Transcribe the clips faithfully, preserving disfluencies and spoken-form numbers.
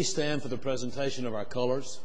please stand for the presentation of our colors?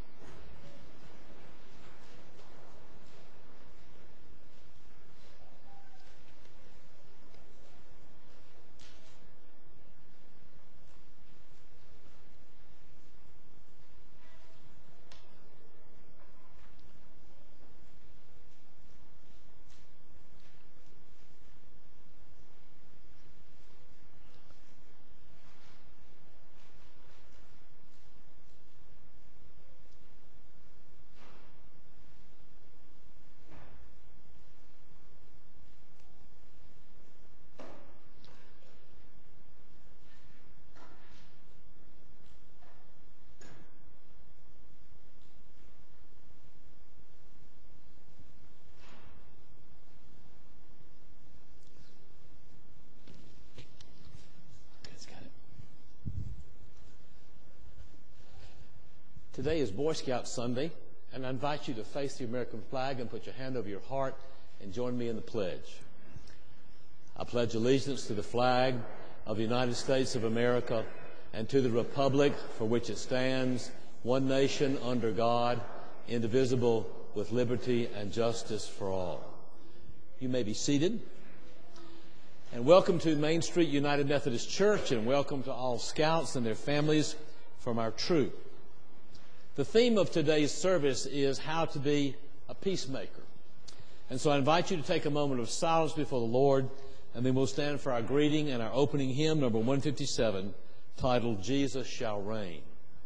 Today is Boy Scout Sunday, and I invite you to face the American flag and put your hand over your heart and join me in the pledge. I pledge allegiance to the flag of the United States of America and to the republic for which it stands, one nation under God, indivisible, with liberty and justice for all. You may be seated. And welcome to Main Street United Methodist Church, and welcome to all Scouts and their families from our troop. The theme of today's service is how to be a peacemaker. And so I invite you to take a moment of silence before the Lord, and then we'll stand for our greeting and our opening hymn, number one fifty-seven, titled, Jesus Shall Reign.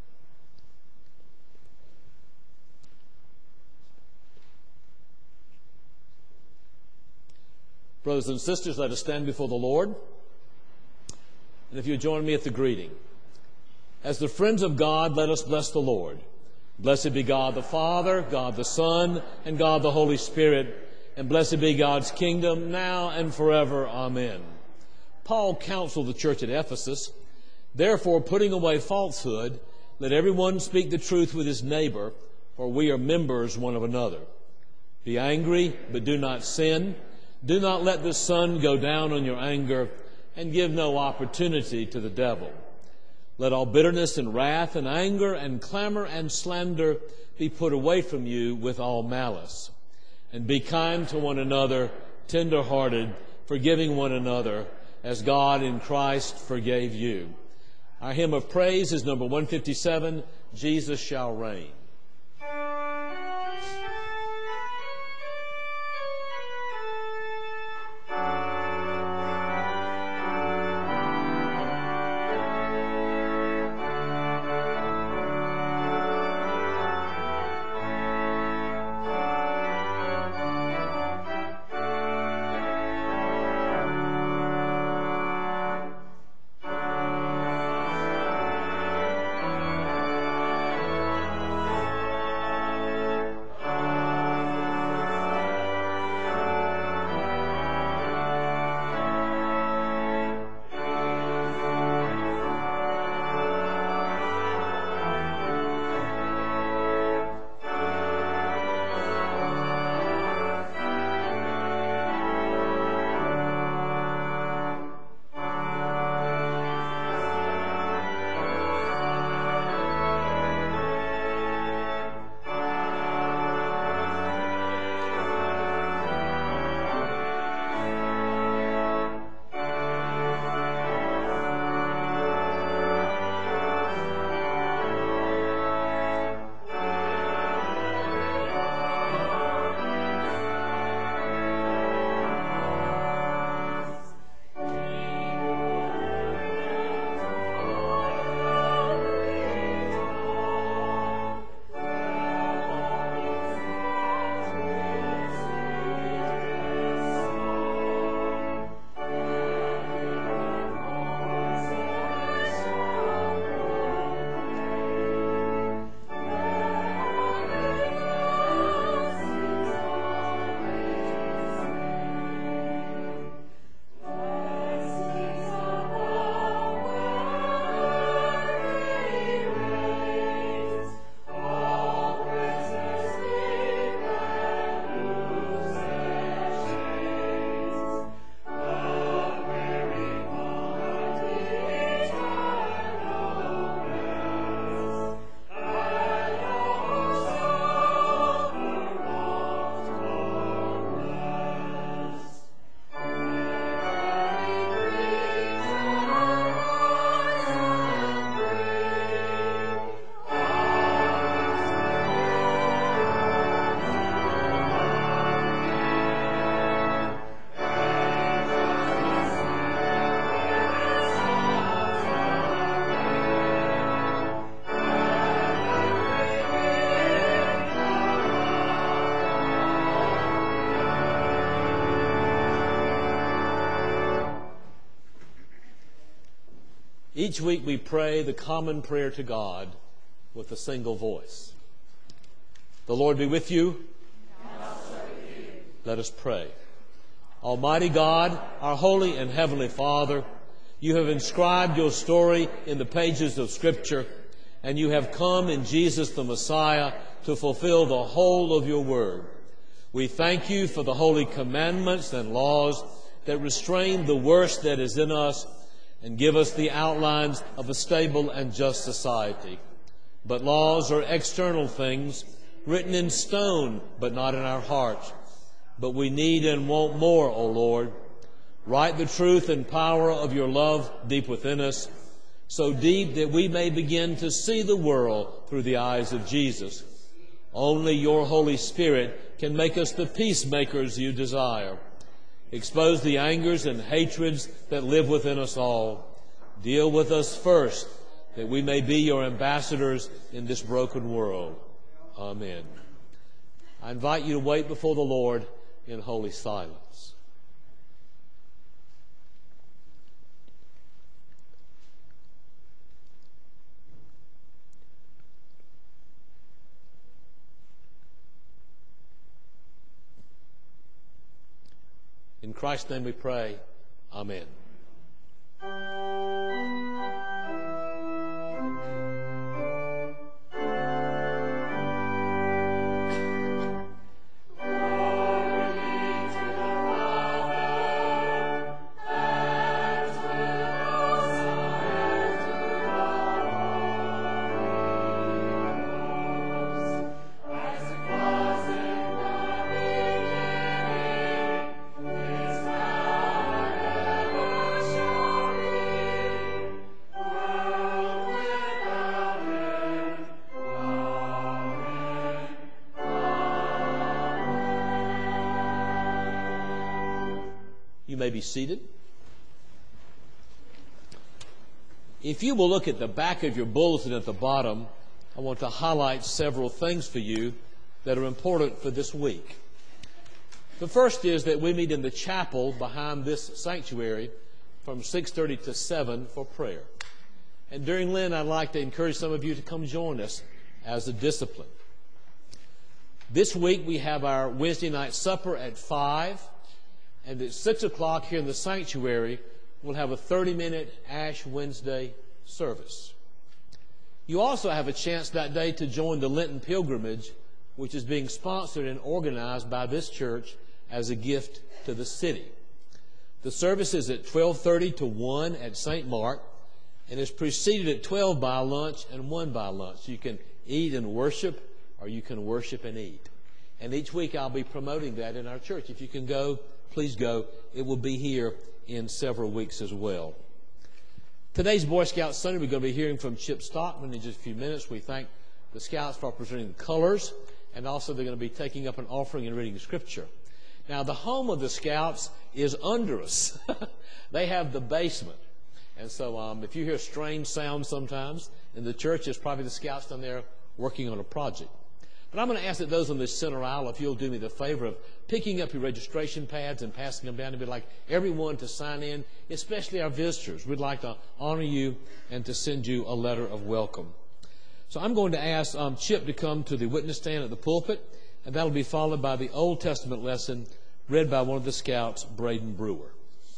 Brothers and sisters, let us stand before the Lord. And if you join me at the greeting. As the friends of God, let us bless the Lord. Blessed be God the Father, God the Son, and God the Holy Spirit, and blessed be God's kingdom now and forever. Amen. Paul counseled the church at Ephesus, therefore, putting away falsehood, let everyone speak the truth with his neighbor, for we are members one of another. Be angry, but do not sin. Do not let the sun go down on your anger, and give no opportunity to the devil. Let all bitterness and wrath and anger and clamor and slander be put away from you with all malice. And be kind to one another, tender-hearted, forgiving one another, as God in Christ forgave you. Our hymn of praise is number one fifty-seven, Jesus Shall Reign. Each week we pray the common prayer to God with a single voice. The Lord be with you. And also with you. Let us pray. Almighty God, our holy and heavenly Father, you have inscribed your story in the pages of Scripture, and you have come in Jesus the Messiah to fulfill the whole of your word. We thank you for the holy commandments and laws that restrain the worst that is in us and give us the outlines of a stable and just society. But laws are external things, written in stone, but not in our hearts. But we need and want more, O Lord. Write the truth and power of your love deep within us, so deep that we may begin to see the world through the eyes of Jesus. Only your Holy Spirit can make us the peacemakers you desire. Expose the angers and hatreds that live within us all. Deal with us first, that we may be your ambassadors in this broken world. Amen. I invite you to wait before the Lord in holy silence. In Christ's name we pray. Amen. You may be seated. If you will look at the back of your bulletin at the bottom, I want to highlight several things for you that are important for this week. The first is that we meet in the chapel behind this sanctuary from six thirty to seven for prayer. And during Lent, I'd like to encourage some of you to come join us as a discipline. This week, we have our Wednesday night supper at five. And at six o'clock here in the sanctuary, we'll have a thirty-minute Ash Wednesday service. You also have a chance that day to join the Lenten pilgrimage, which is being sponsored and organized by this church as a gift to the city. The service is at twelve thirty to one at Saint Mark, and is preceded at twelve by lunch and one by lunch. You can eat and worship, or you can worship and eat. And each week I'll be promoting that in our church. If you can go, please go. It will be here in several weeks as well. Today's Boy Scout Sunday, we're going to be hearing from Chip Stockman in just a few minutes. We thank the Scouts for presenting the colors, and also they're going to be taking up an offering and reading Scripture. Now, the home of the Scouts is under us. They have the basement. And so um, if you hear strange sounds sometimes in the church, it's probably the Scouts down there working on a project. But I'm going to ask that those on this center aisle, if you'll do me the favor of picking up your registration pads and passing them down, to be like everyone to sign in, especially our visitors. We'd like to honor you and to send you a letter of welcome. So I'm going to ask um, Chip to come to the witness stand at the pulpit, and that'll be followed by the Old Testament lesson read by one of the Scouts, Braden Brewer.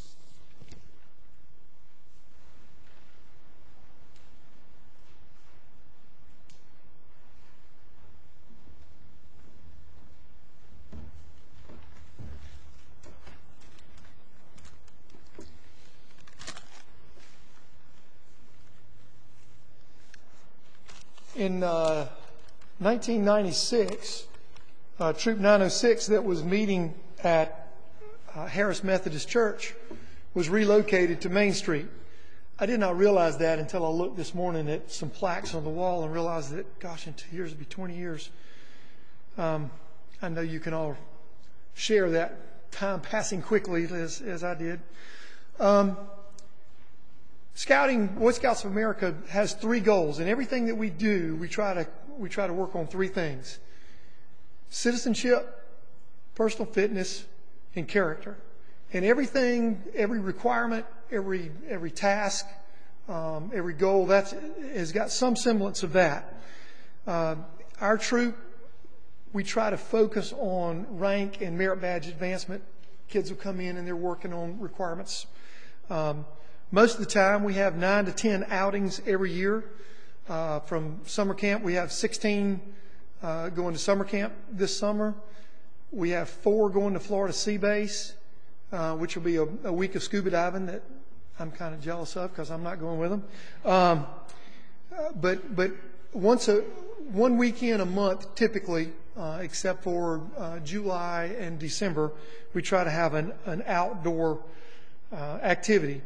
In uh, nineteen ninety-six, uh, Troop nine oh six that was meeting at uh, Harris Methodist Church was relocated to Main Street. I did not realize that until I looked this morning at some plaques on the wall and realized that, gosh, in two years, it'll be twenty years. Um, I know you can all share that time passing quickly as, as I did. Um, Scouting, Boy Scouts of America has three goals, and everything that we do, we try to we try to work on three things: citizenship, personal fitness, and character. And everything, every requirement, every every task, um, every goal. That's has got some semblance of that. Uh, our troop, we try to focus on rank and merit badge advancement. Kids will come in and they're working on requirements. Um, most of the time, we have nine to ten outings every year. Uh, from summer camp, we have sixteen uh, going to summer camp this summer. We have four going to Florida Sea Base, uh, which will be a, a week of scuba diving that I'm kind of jealous of because I'm not going with them. Um, uh, but but once a one weekend a month, typically, uh, except for uh, July and December, we try to have an, an outdoor uh, activity.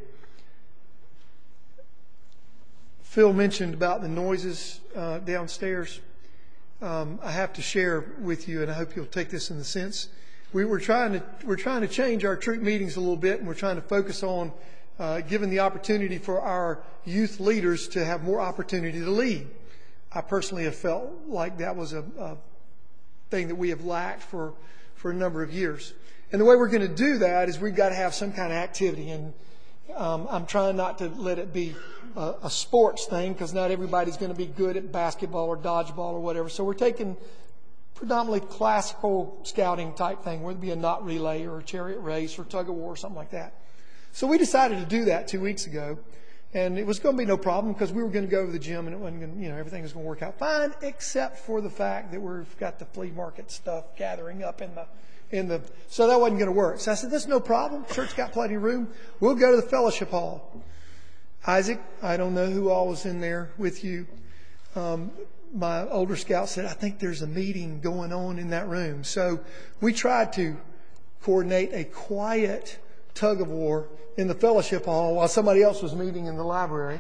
Phil mentioned about the noises uh, downstairs. Um, I have to share with you, and I hope you'll take this in the sense. We were trying to we're trying to change our troop meetings a little bit, and we're trying to focus on uh, giving the opportunity for our youth leaders to have more opportunity to lead. I personally have felt like that was a, a thing that we have lacked for for a number of years. And the way we're going to do that is we've got to have some kind of activity. And um, I'm trying not to let it be a, a sports thing because not everybody's going to be good at basketball or dodgeball or whatever. So we're taking predominantly classical scouting type thing, whether it be a knot relay or a chariot race or tug of war or something like that. So we decided to do that two weeks ago. And it was going to be no problem because we were going to go to the gym and it wasn't going to, you know, everything was going to work out fine, except for the fact that we've got the flea market stuff gathering up in the, in the, so that wasn't going to work. So I said, "There's no problem. Church got plenty of room. We'll go to the fellowship hall." Isaac, I don't know who all was in there with you. Um, my older scout said, "I think there's a meeting going on in that room." So we tried to coordinate a quiet tug of war in the fellowship hall while somebody else was meeting in the library.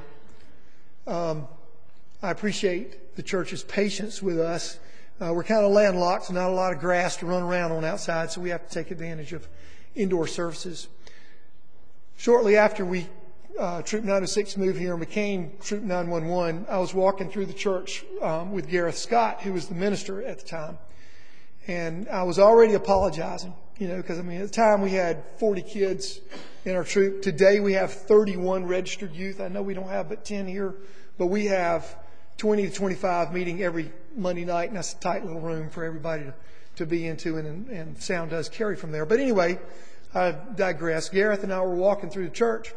Um, I appreciate the church's patience with us. Uh, we're kind of landlocked, so not a lot of grass to run around on outside, so we have to take advantage of indoor services. Shortly after we uh, Troop nine oh six moved here and became Troop nine one one, I was walking through the church um, with Gareth Scott, who was the minister at the time, and I was already apologizing. You know, because I mean, at the time we had forty kids in our troop. Today we have thirty-one registered youth. I know we don't have but ten here, but we have twenty to twenty-five meeting every Monday night, and that's a tight little room for everybody to, to be into, and, and sound does carry from there. But anyway, I digress. Gareth and I were walking through the church,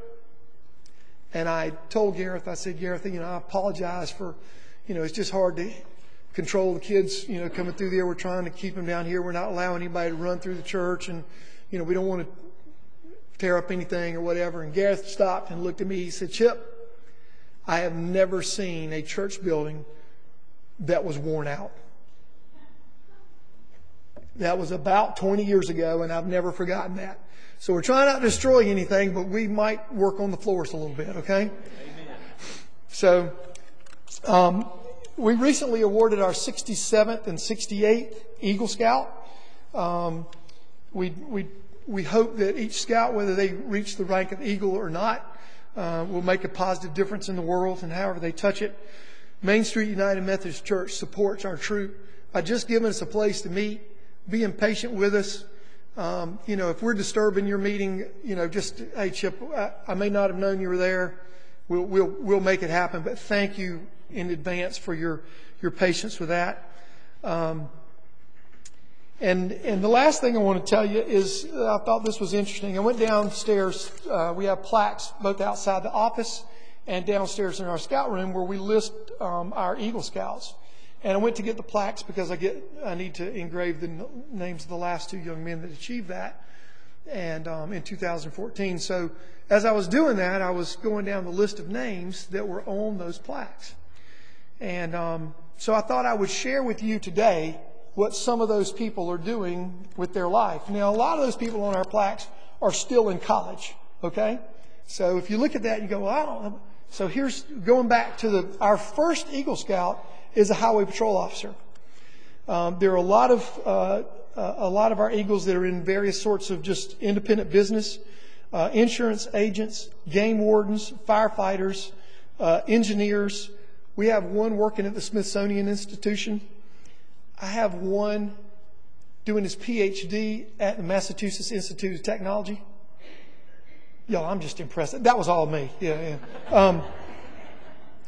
and I told Gareth, I said, "Gareth, you know, I apologize for, you know, it's just hard to control the kids, you know, coming through there. We're trying to keep them down here. We're not allowing anybody to run through the church, and, you know, we don't want to tear up anything or whatever." And Gareth stopped and looked at me. He said, "Chip, I have never seen a church building that was worn out." That was about twenty years ago, and I've never forgotten that. So we're trying not to destroy anything, but we might work on the floors a little bit, okay? Amen. So, um, we recently awarded our sixty-seventh and sixty-eighth Eagle Scout. Um, we we we hope that each scout, whether they reach the rank of Eagle or not, uh, will make a positive difference in the world, and however they touch it. Main Street United Methodist Church supports our troop by just giving us a place to meet, being patient with us. Um, you know, if we're disturbing your meeting, you know, just, "Hey, Chip, I, I may not have known you were there. We'll we'll we'll make it happen." But thank you in advance for your, your patience with that. Um, and and the last thing I want to tell you is uh, I thought this was interesting. I went downstairs. Uh, we have plaques both outside the office and downstairs in our scout room where we list um, our Eagle Scouts. And I went to get the plaques because I get I need to engrave the n- names of the last two young men that achieved that, and um, in two thousand fourteen. So as I was doing that, I was going down the list of names that were on those plaques. And um, so I thought I would share with you today what some of those people are doing with their life. Now, a lot of those people on our plaques are still in college, okay? So if you look at that, you go, "Well, I don't know." So here's going back to the our first Eagle Scout is a highway patrol officer. Um, there are a lot of uh, a lot of our Eagles that are in various sorts of just independent business, uh, insurance agents, game wardens, firefighters, uh, engineers. We have one working at the Smithsonian Institution. I have one doing his P H D at the Massachusetts Institute of Technology. Y'all, I'm just impressed. That was all me. Yeah, yeah. Um,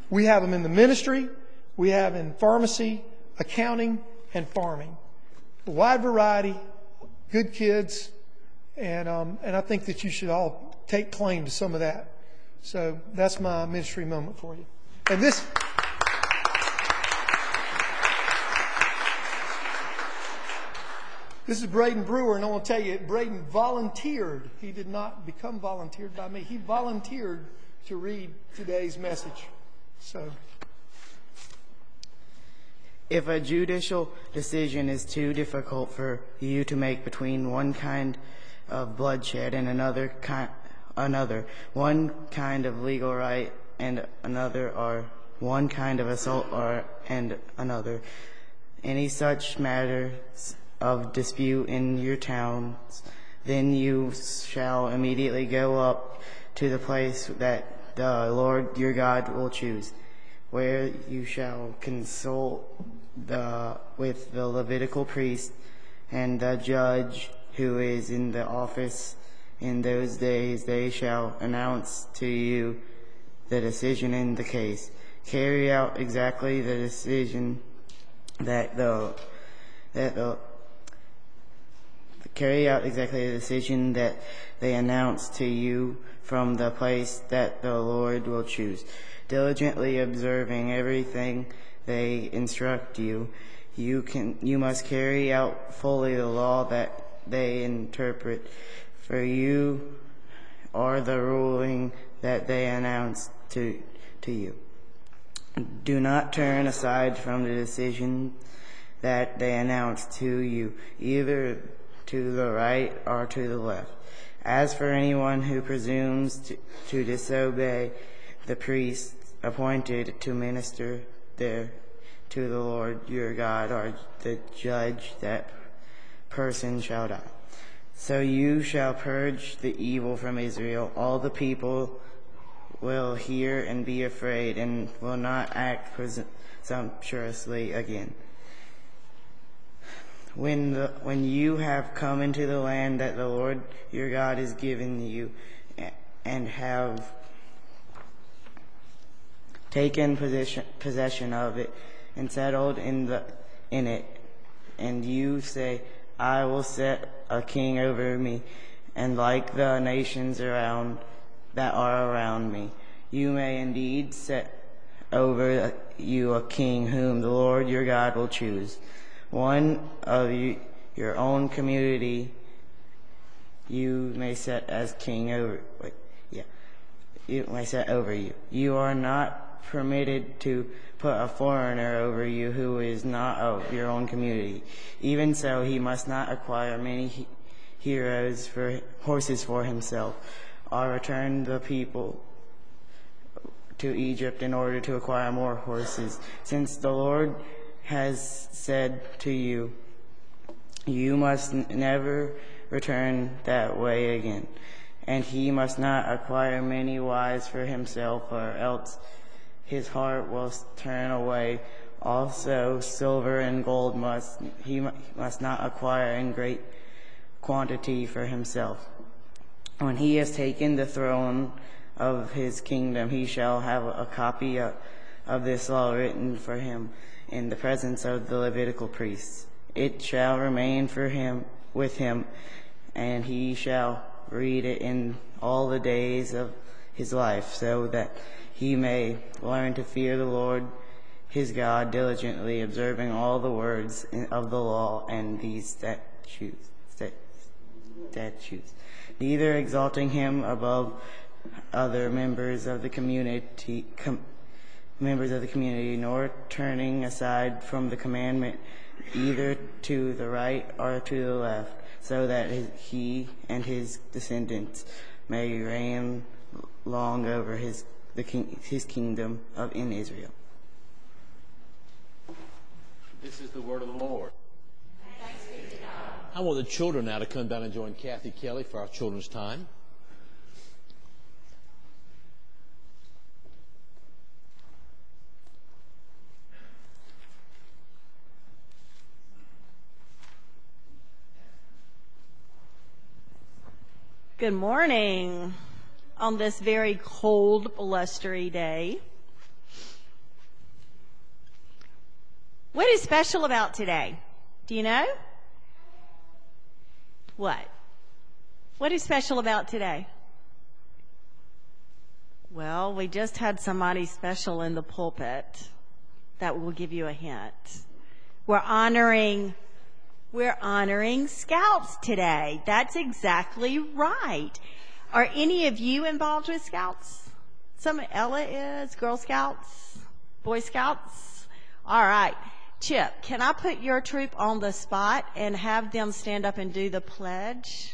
We have them in the ministry. We have in pharmacy, accounting, and farming. A wide variety, good kids, and um, and I think that you should all take claim to some of that. So that's my ministry moment for you. And this... This is Braden Brewer, and I want to tell you, Braden volunteered. He did not become volunteered by me. He volunteered to read today's message. So, if a judicial decision is too difficult for you to make between one kind of bloodshed and another kind, another, one kind of legal right and another, or one kind of assault or and another, any such matters of dispute in your towns, then you shall immediately go up to the place that the Lord your God will choose, where you shall consult the, with the Levitical priest and the judge who is in the office. In those days they shall announce to you the decision in the case. Carry out exactly the decision that the that the Carry out exactly the decision that they announce to you from the place that the Lord will choose. Diligently observing everything they instruct you, you can you must carry out fully the law that they interpret. For you are the ruling that they announce to to you. Do not turn aside from the decision that they announce to you, either to the right or to the left. As for anyone who presumes to, to disobey the priest appointed to minister there to the Lord your God or the judge, that person shall die. So you shall purge the evil from Israel. All the people will hear and be afraid and will not act presumptuously again. When the, when you have come into the land that the Lord your God is giving you, and have taken possession, possession of it and settled in the in it, and you say, I will set a king over me, and like the nations around that are around me, you may indeed set over you a king whom the Lord your God will choose. One of you, your own community you may set as king over wait, yeah you may set over you. You are not permitted to put a foreigner over you who is not of your own community. Even so, he must not acquire many he- heroes for horses for himself, or return the people to Egypt in order to acquire more horses, since the Lord has said to you, you must n- never return that way again. And he must not acquire many wives for himself, or else his heart will turn away. Also, silver and gold must he must not acquire in great quantity for himself. When he has taken the throne of his kingdom, he shall have a copy of, of this law written for him in the presence of the Levitical priests. It shall remain for him with him, and he shall read it in all the days of his life, so that he may learn to fear the Lord his God diligently, observing all the words of the law and these statutes, statutes, neither exalting him above other members of the community, com, members of the community, nor turning aside from the commandment either to the right or to the left, so that his, he and his descendants may reign long over his the king, his kingdom of in Israel. This is the word of the Lord. Thanks be to God. I want the children now to come down and join Kathy Kelly for our children's time. Good morning on this very cold, blustery day. What is special about today? Do you know? What? What is special about today? Well, we just had somebody special in the pulpit that will give you a hint. We're honoring, we're honoring Scouts today. That's exactly right. Are any of you involved with Scouts? Some, Ella is, Girl Scouts, Boy Scouts. All right. Chip, can I put your troop on the spot and have them stand up and do the pledge?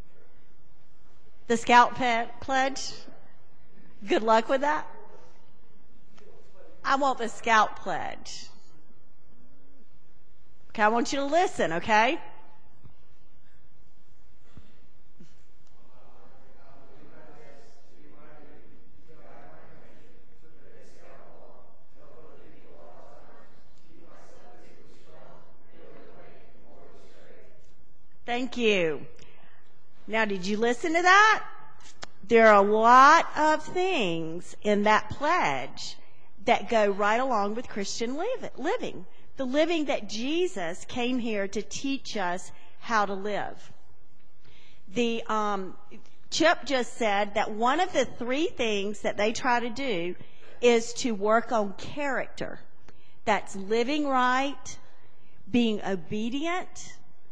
The Scout pe- pledge? Good luck with that. I want the Scout pledge. Okay, I want you to listen, okay? Thank you. Now, did you listen to that? There are a lot of things in that pledge that go right along with Christian live, living. The living that Jesus came here to teach us how to live. The um, Chip just said that one of the three things that they try to do is to work on character. That's living right, being obedient,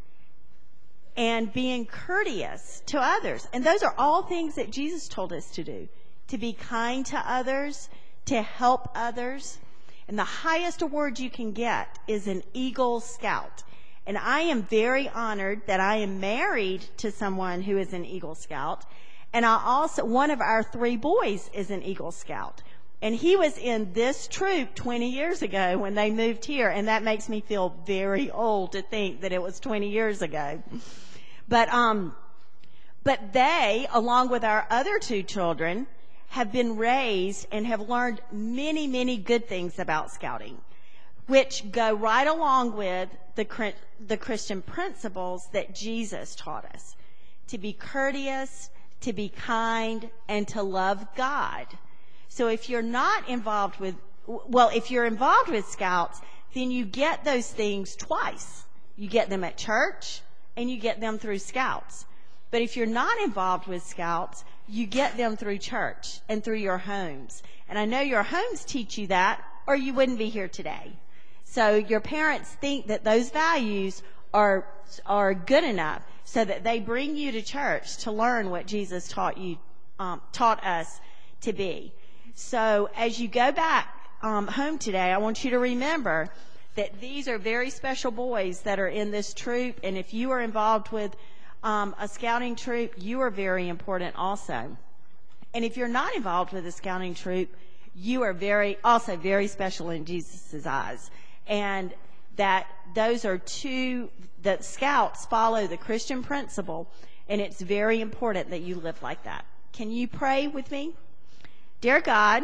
and being courteous to others. And those are all things that Jesus told us to do. To be kind to others, to help others. And the highest award you can get is an Eagle Scout. And I am very honored that I am married to someone who is an Eagle Scout. And I also, one of our three boys is an Eagle Scout. And he was in this troop twenty years ago when they moved here. And that makes me feel very old to think that it was twenty years ago. But, um, but they, along with our other two children, have been raised and have learned many, many good things about scouting, which go right along with the, the Christian principles that Jesus taught us. To be courteous, to be kind, and to love God. So if you're not involved with, well, if you're involved with Scouts, then you get those things twice. You get them at church, and you get them through Scouts. But if you're not involved with Scouts, you get them through church and through your homes. And I know your homes teach you that, or you wouldn't be here today. So your parents think that those values are are good enough so that they bring you to church to learn what Jesus taught you, um, taught us to be. So as you go back um, home today, I want you to remember that these are very special boys that are in this troop. And if you are involved with um, a scouting troop, you are very important also. And if you're not involved with a scouting troop, you are very, also very special in Jesus' eyes. And that those are two, that Scouts follow the Christian principle, and it's very important that you live like that. Can you pray with me? Dear God,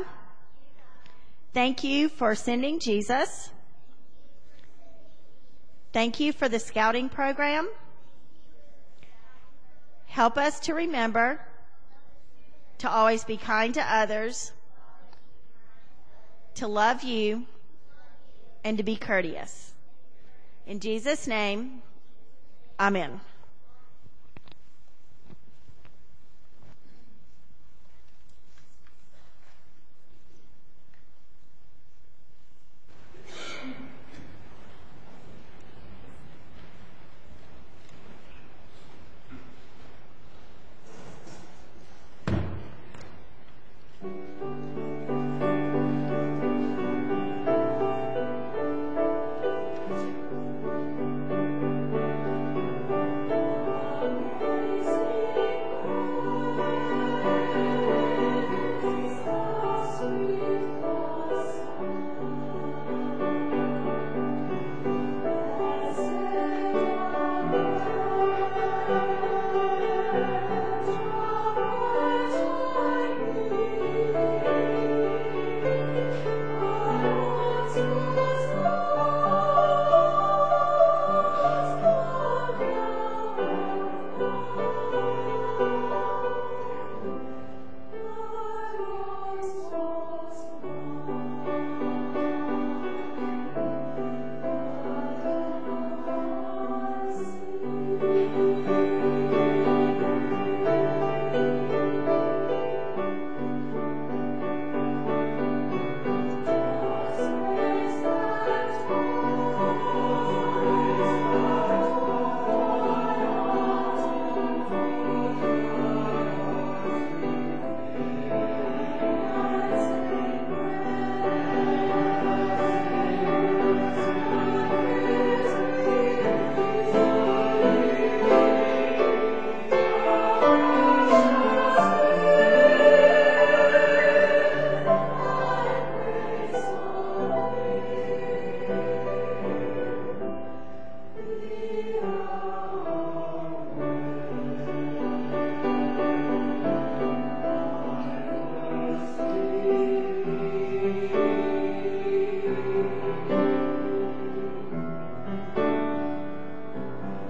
thank you for sending Jesus. Thank you for the scouting program. Help us to remember to always be kind to others, to love you, and to be courteous. In Jesus' name, amen.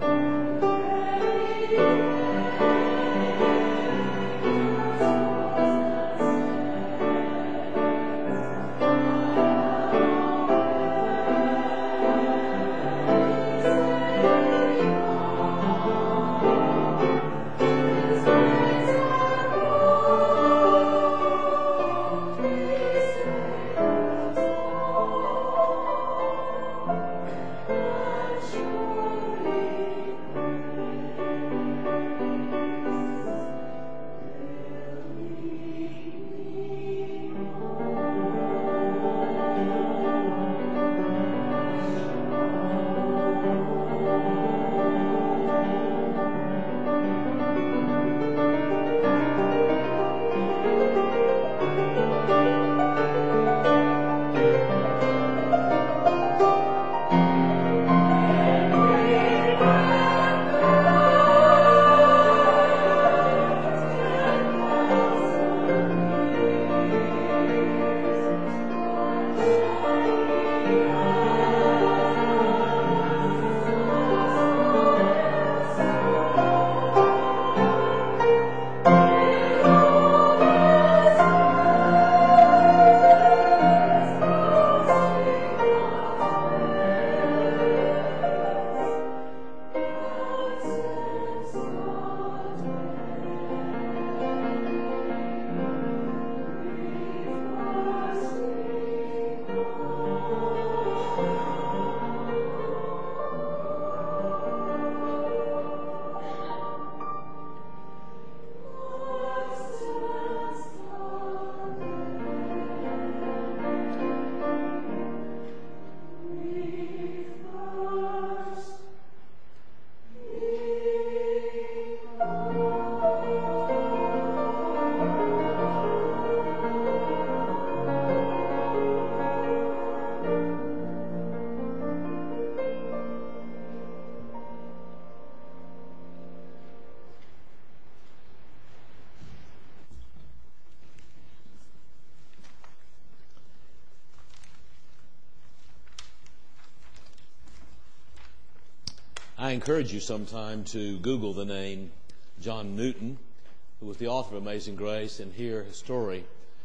I encourage you sometime to Google the name John Newton, who was the author of Amazing Grace, and hear his story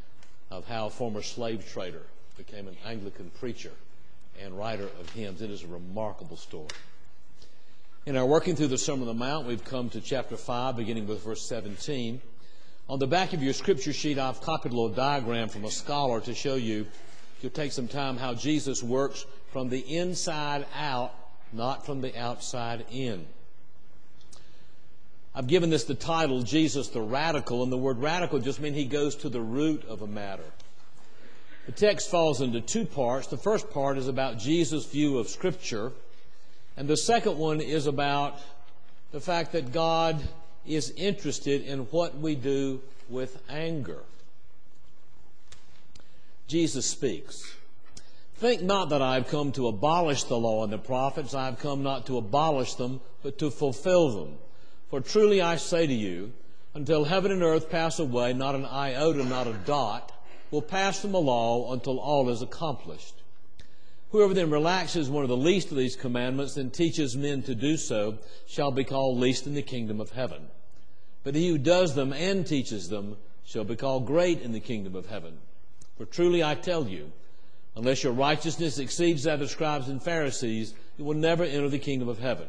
of how a former slave trader became an Anglican preacher and writer of hymns. It is a remarkable story. In our working through the Sermon on the Mount, we've come to chapter five, beginning with verse seventeen. On the back of your scripture sheet, I've copied a little diagram from a scholar to show you, if you'll take some time, how Jesus works from the inside out, not from the outside in. I've given this the title, Jesus the Radical, and the word radical just means he goes to the root of a matter. The text falls into two parts. The first part is about Jesus' view of Scripture, and the second one is about the fact that God is interested in what we do with anger. Jesus speaks. Think not that I have come to abolish the law and the prophets. I have come not to abolish them, but to fulfill them. For truly I say to you, until heaven and earth pass away, not an iota, not a dot, will pass from the law until all is accomplished. Whoever then relaxes one of the least of these commandments and teaches men to do so shall be called least in the kingdom of heaven. But he who does them and teaches them shall be called great in the kingdom of heaven. For truly I tell you, unless your righteousness exceeds that of the scribes and Pharisees, you will never enter the kingdom of heaven.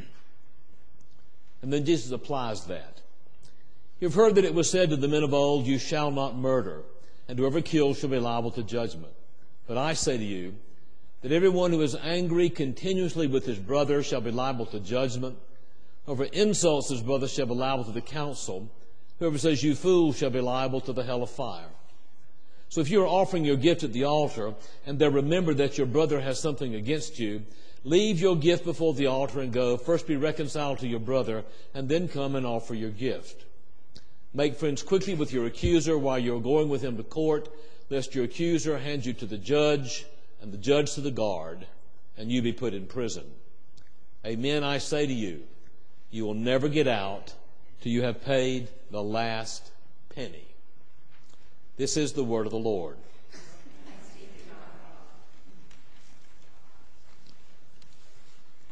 And then Jesus applies that. You've heard that it was said to the men of old, you shall not murder, and whoever kills shall be liable to judgment. But I say to you, that everyone who is angry continuously with his brother shall be liable to judgment. Whoever insults his brother shall be liable to the council. Whoever says, you fool, shall be liable to the hell of fire. So if you are offering your gift at the altar, and there remember that your brother has something against you, leave your gift before the altar and go. First be reconciled to your brother, and then come and offer your gift. Make friends quickly with your accuser while you are going with him to court, lest your accuser hand you to the judge, and the judge to the guard, and you be put in prison. Amen, I say to you, you will never get out till you have paid the last penny. This is the word of the Lord.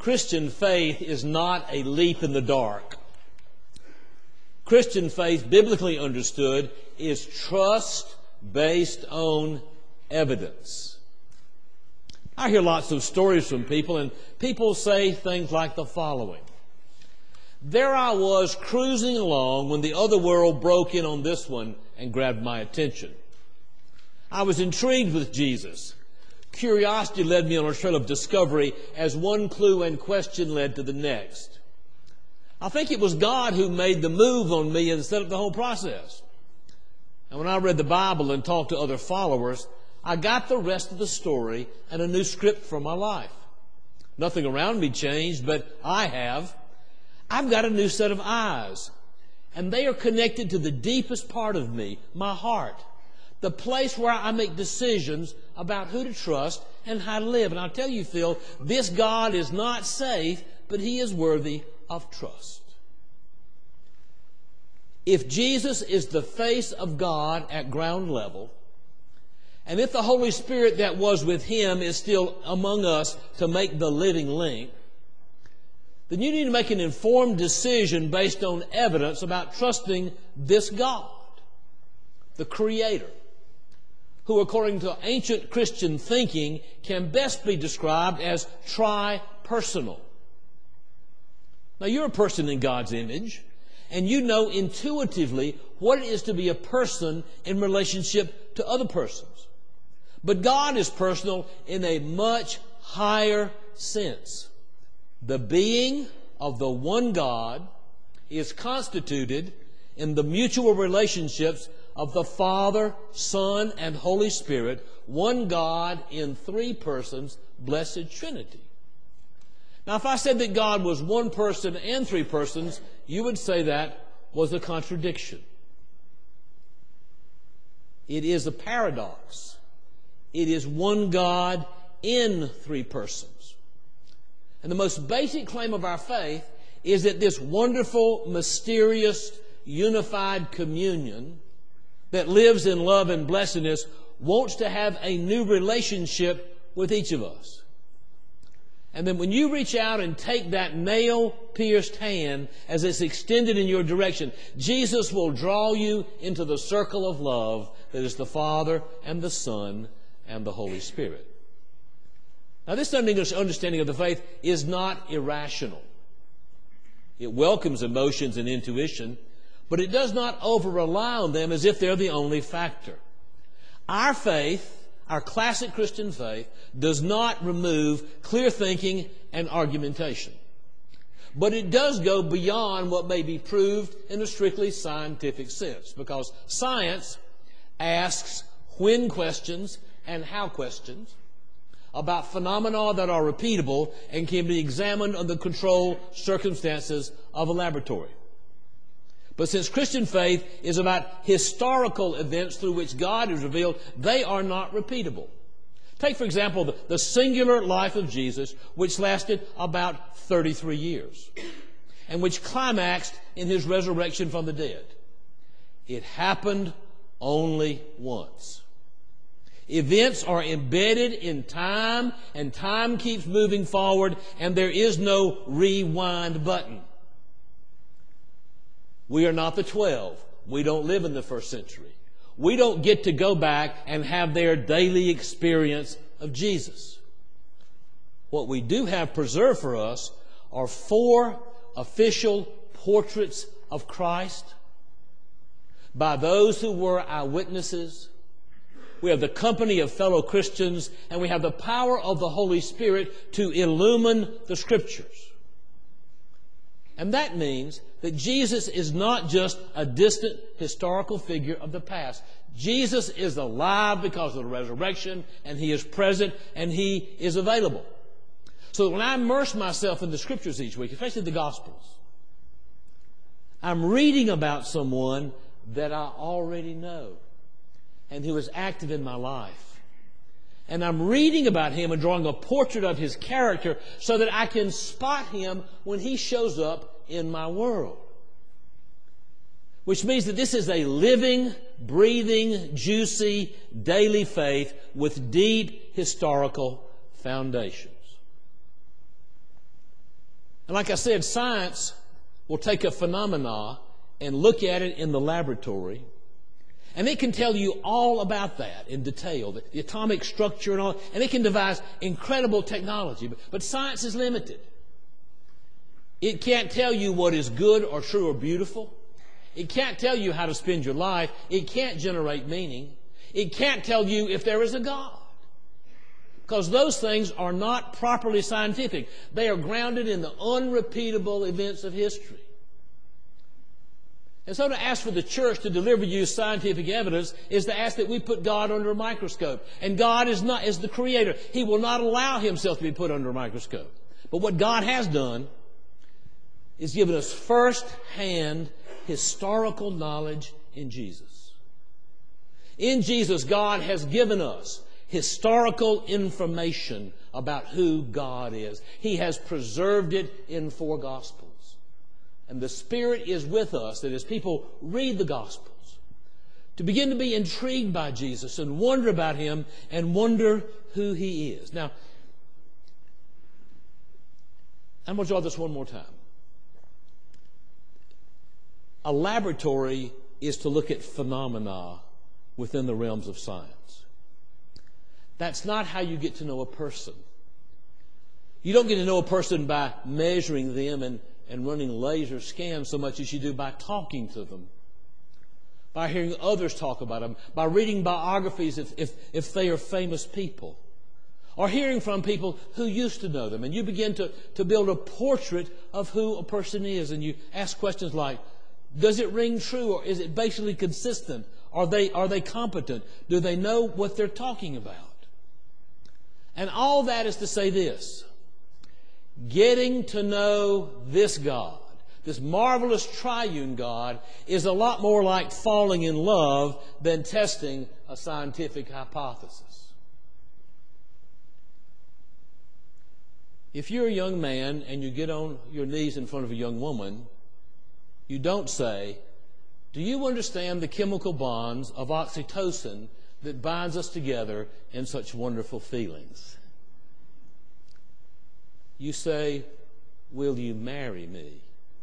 Christian faith is not a leap in the dark. Christian faith, biblically understood, is trust based on evidence. I hear lots of stories from people, and people say things like the following. There I was cruising along when the other world broke in on this one and grabbed my attention. I was intrigued with Jesus. Curiosity led me on a trail of discovery as one clue and question led to the next. I think it was God who made the move on me and set up the whole process. And when I read the Bible and talked to other followers, I got the rest of the story and a new script for my life. Nothing around me changed, but I have. I've got a new set of eyes, and they are connected to the deepest part of me, my heart, the place where I make decisions about who to trust and how to live. And I'll tell you, Phil, this God is not safe, but He is worthy of trust. If Jesus is the face of God at ground level, and if the Holy Spirit that was with Him is still among us to make the living link, then you need to make an informed decision based on evidence about trusting this God, the Creator, who, according to ancient Christian thinking, can best be described as tri-personal. Now, you're a person in God's image, and you know intuitively what it is to be a person in relationship to other persons. But God is personal in a much higher sense. The being of the one God is constituted in the mutual relationships of the Father, Son, and Holy Spirit, one God in three persons, blessed Trinity. Now, if I said that God was one person and three persons, you would say that was a contradiction. It is a paradox. It is one God in three persons. And the most basic claim of our faith is that this wonderful, mysterious, unified communion that lives in love and blessedness wants to have a new relationship with each of us. And then when you reach out and take that nail-pierced hand as it's extended in your direction, Jesus will draw you into the circle of love that is the Father and the Son and the Holy Spirit. Now, this understanding of the faith is not irrational. It welcomes emotions and intuition, but it does not over-rely on them as if they're the only factor. Our faith, our classic Christian faith, does not remove clear thinking and argumentation. But it does go beyond what may be proved in a strictly scientific sense, because science asks when questions and how questions about phenomena that are repeatable and can be examined under the controlled circumstances of a laboratory. But since Christian faith is about historical events through which God is revealed, they are not repeatable. Take, for example, the, the singular life of Jesus, which lasted about thirty-three years, and which climaxed in His resurrection from the dead. It happened only once. Events are embedded in time, and time keeps moving forward, and there is no rewind button. We are not the twelve. We don't live in the first century. We don't get to go back and have their daily experience of Jesus. What we do have preserved for us are four official portraits of Christ by those who were eyewitnesses. We have the company of fellow Christians, and we have the power of the Holy Spirit to illumine the Scriptures. And that means that Jesus is not just a distant historical figure of the past. Jesus is alive because of the resurrection, and He is present, and He is available. So when I immerse myself in the Scriptures each week, especially the Gospels, I'm reading about someone that I already know and who is active in my life. And I'm reading about Him and drawing a portrait of His character so that I can spot Him when He shows up in my world. Which means that this is a living, breathing, juicy, daily faith with deep historical foundations. And like I said, science will take a phenomena and look at it in the laboratory, and it can tell you all about that in detail, the, the atomic structure and all, and it can devise incredible technology. But, but science is limited. It can't tell you what is good or true or beautiful. It can't tell you how to spend your life. It can't generate meaning. It can't tell you if there is a God. Because those things are not properly scientific. They are grounded in the unrepeatable events of history. And so to ask for the church to deliver you scientific evidence is to ask that we put God under a microscope. And God is not is the creator. He will not allow himself to be put under a microscope. But what God has done is given us first-hand historical knowledge in Jesus. In Jesus, God has given us historical information about who God is. He has preserved it in four Gospels. And the Spirit is with us that as people read the Gospels, to begin to be intrigued by Jesus and wonder about Him and wonder who He is. Now, I'm going to draw this one more time. A laboratory is to look at phenomena within the realms of science. That's not how you get to know a person. You don't get to know a person by measuring them and, and running laser scans so much as you do by talking to them, by hearing others talk about them, by reading biographies if, if, if they are famous people, or hearing from people who used to know them. And you begin to, to build a portrait of who a person is. And you ask questions like, does it ring true, or is it basically consistent? Are they, are they competent? Do they know what they're talking about? And all that is to say this: getting to know this God, this marvelous triune God, is a lot more like falling in love than testing a scientific hypothesis. If you're a young man and you get on your knees in front of a young woman, you don't say, do you understand the chemical bonds of oxytocin that binds us together in such wonderful feelings? You say, will you marry me?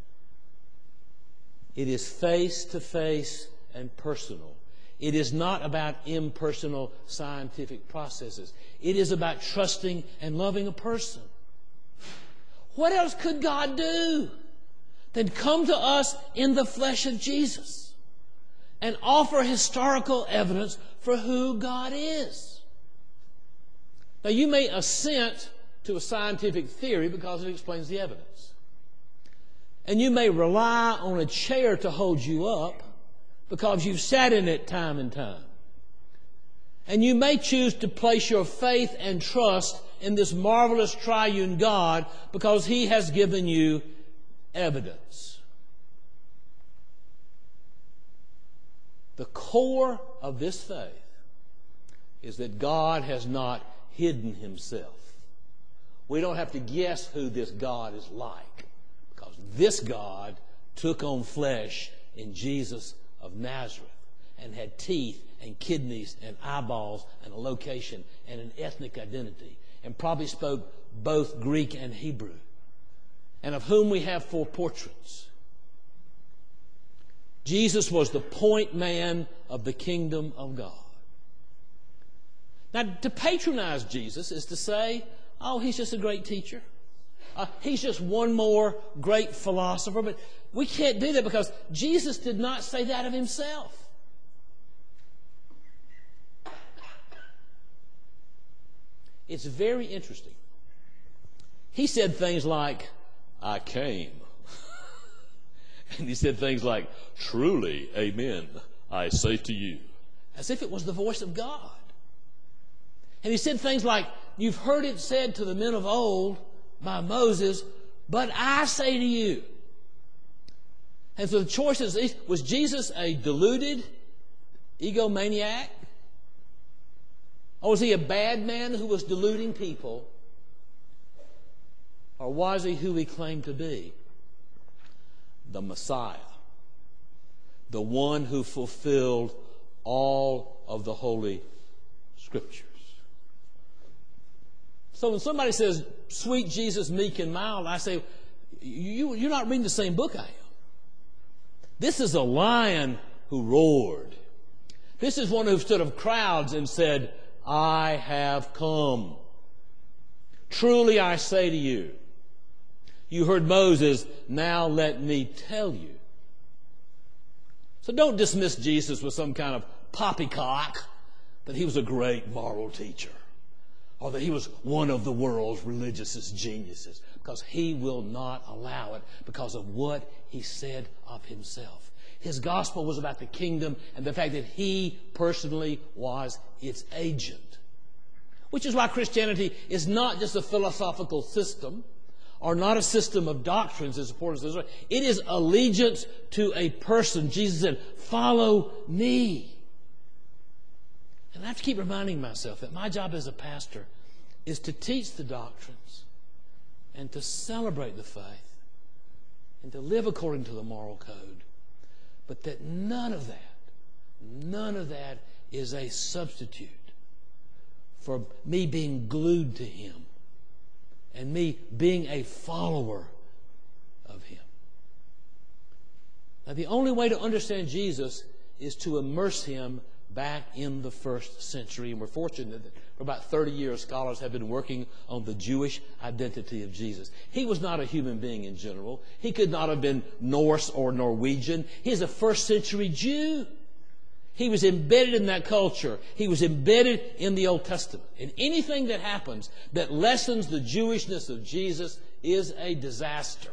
It is face-to-face and personal. It is not about impersonal scientific processes. It is about trusting and loving a person. What else could God do than come to us in the flesh of Jesus and offer historical evidence for who God is? Now, you may assent to a scientific theory because it explains the evidence. And you may rely on a chair to hold you up because you've sat in it time and time. And you may choose to place your faith and trust in this marvelous triune God because He has given you evidence. The core of this faith is that God has not hidden Himself. We don't have to guess who this God is like, because this God took on flesh in Jesus of Nazareth and had teeth and kidneys and eyeballs and a location and an ethnic identity, and probably spoke both Greek and Hebrew, and of whom we have four portraits. Jesus was the point man of the kingdom of God. Now, to patronize Jesus is to say, oh, He's just a great teacher. Uh, he's just one more great philosopher. But we can't do that because Jesus did not say that of Himself. It's very interesting. He said things like, I came. And He said things like, truly, amen, I say to you. As if it was the voice of God. And He said things like, you've heard it said to the men of old by Moses, but I say to you. And so the choice is, was Jesus a deluded egomaniac? Or was He a bad man who was deluding people? Or was He who He claimed to be? The Messiah. The one who fulfilled all of the Holy Scriptures. So when somebody says, sweet Jesus, meek and mild, I say, You, you're not reading the same book I am. This is a lion who roared. This is one who stood of crowds and said, I have come. Truly I say to you, you heard Moses, now let me tell you. So don't dismiss Jesus with some kind of poppycock that he was a great moral teacher or that he was one of the world's religious geniuses, because he will not allow it because of what he said of himself. His gospel was about the kingdom and the fact that he personally was its agent. Which is why Christianity is not just a philosophical system or not a system of doctrines as important as this. It is allegiance to a person. Jesus said, follow me. And I have to keep reminding myself that my job as a pastor is to teach the doctrines and to celebrate the faith and to live according to the moral code. But that none of that, none of that is a substitute for me being glued to him and me being a follower of him. Now, the only way to understand Jesus is to immerse him back in the first century. And we're fortunate that for about thirty years, scholars have been working on the Jewish identity of Jesus. He was not a human being in general. He could not have been Norse or Norwegian. He's a first century Jew. He was embedded in that culture. He was embedded in the Old Testament. And anything that happens that lessens the Jewishness of Jesus is a disaster.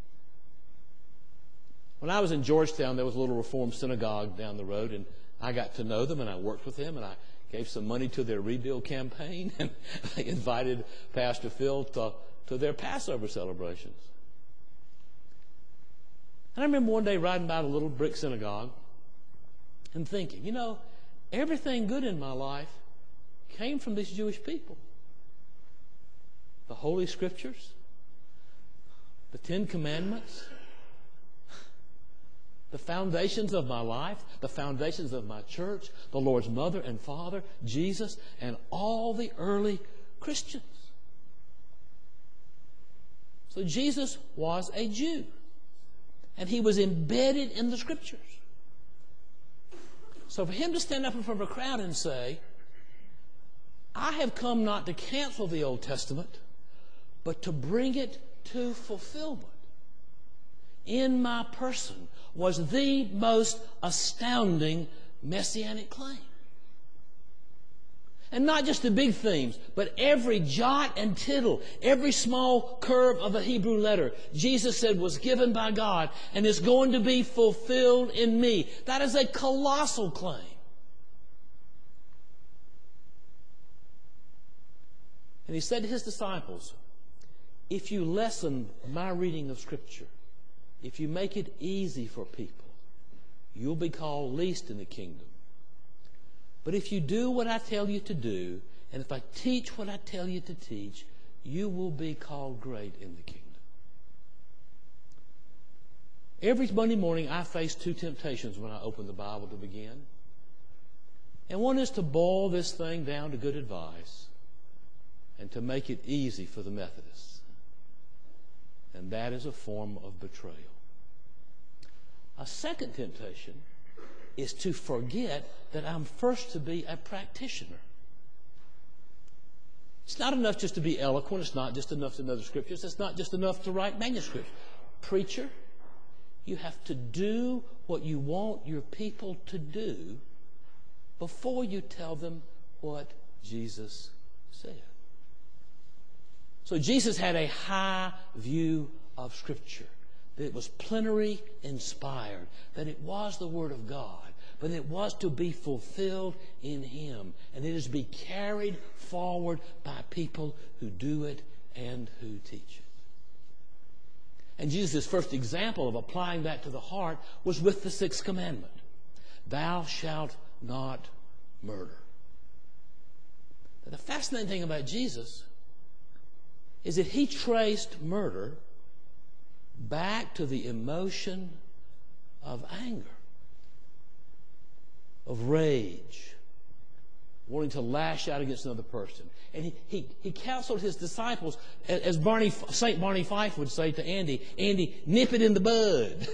When I was in Georgetown, there was a little Reformed synagogue down the road, and I got to know them, and I worked with them, and I gave some money to their rebuild campaign, and I invited Pastor Phil to, to their Passover celebrations. And I remember one day riding by a little brick synagogue and thinking, you know, everything good in my life came from these Jewish people. The Holy Scriptures, the Ten Commandments, the foundations of my life, the foundations of my church, the Lord's mother and father, Jesus, and all the early Christians. So Jesus was a Jew, and he was embedded in the Scriptures. So for him to stand up in front of a crowd and say, I have come not to cancel the Old Testament, but to bring it to fulfillment in my person, was the most astounding messianic claim. And not just the big themes, but every jot and tittle, every small curve of a Hebrew letter, Jesus said was given by God and is going to be fulfilled in me. That is a colossal claim. And he said to his disciples, if you lessen my reading of Scripture, if you make it easy for people, you'll be called least in the kingdom. But if you do what I tell you to do, and if I teach what I tell you to teach, you will be called great in the kingdom. Every Monday morning, I face two temptations when I open the Bible to begin. And one is to boil this thing down to good advice and to make it easy for the Methodists. And that is a form of betrayal. A second temptation is to forget that I'm first to be a practitioner. It's not enough just to be eloquent. It's not just enough to know the Scriptures. It's not just enough to write manuscripts. Preacher, you have to do what you want your people to do before you tell them what Jesus said. So Jesus had a high view of Scripture, that it was plenary inspired, that it was the Word of God, but it was to be fulfilled in Him, and it is to be carried forward by people who do it and who teach it. And Jesus' first example of applying that to the heart was with the sixth commandment. Thou shalt not murder. Now, the fascinating thing about Jesus is that he traced murder back to the emotion of anger, of rage, wanting to lash out against another person. And he, he, he counseled his disciples, as Barney, Saint Barney Fife would say to Andy, Andy, nip it in the bud.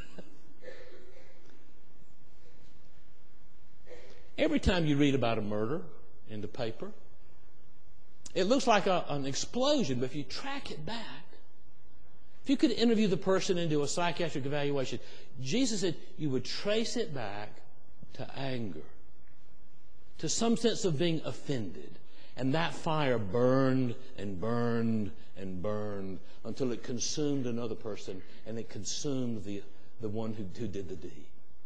Every time you read about a murder in the paper, it looks like a, an explosion, but if you track it back, if you could interview the person and do a psychiatric evaluation, Jesus said you would trace it back to anger, to some sense of being offended. And that fire burned and burned and burned until it consumed another person, and it consumed the, the one who, who did the deed.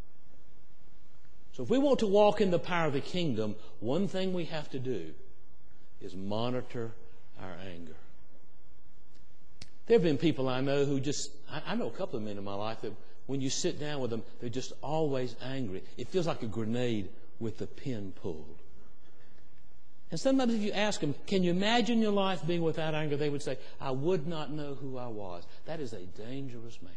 So if we want to walk in the power of the kingdom, one thing we have to do is monitor our anger. There have been people I know who just, I, I know a couple of men in my life that when you sit down with them, they're just always angry. It feels like a grenade with the pin pulled. And sometimes if you ask them, can you imagine your life being without anger? They would say, I would not know who I was. That is a dangerous man.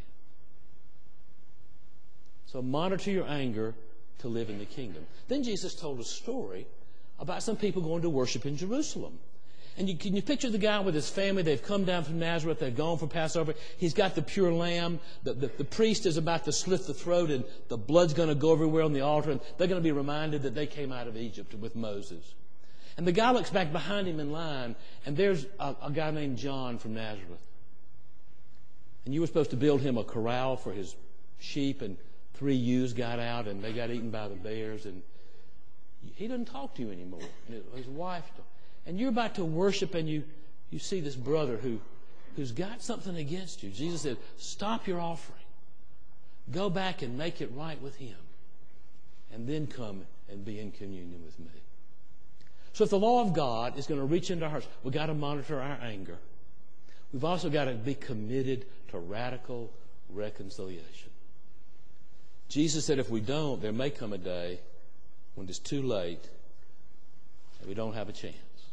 So monitor your anger to live in the kingdom. Then Jesus told a story about some people going to worship in Jerusalem. And you, can you picture the guy with his family? They've come down from Nazareth. They've gone for Passover. He's got the pure lamb. The, the, the priest is about to slit the throat, and the blood's going to go everywhere on the altar. And they're going to be reminded that they came out of Egypt with Moses. And the guy looks back behind him in line, and there's a, a guy named John from Nazareth. And you were supposed to build him a corral for his sheep, and three ewes got out, and they got eaten by the bears. And he doesn't talk to you anymore. And his wife don't. And you're about to worship, and you, you see this brother who, who's got something against you. Jesus said, stop your offering. Go back and make it right with him. And then come and be in communion with me. So if the law of God is going to reach into our hearts, we've got to monitor our anger. We've also got to be committed to radical reconciliation. Jesus said if we don't, there may come a day when it's too late and we don't have a chance.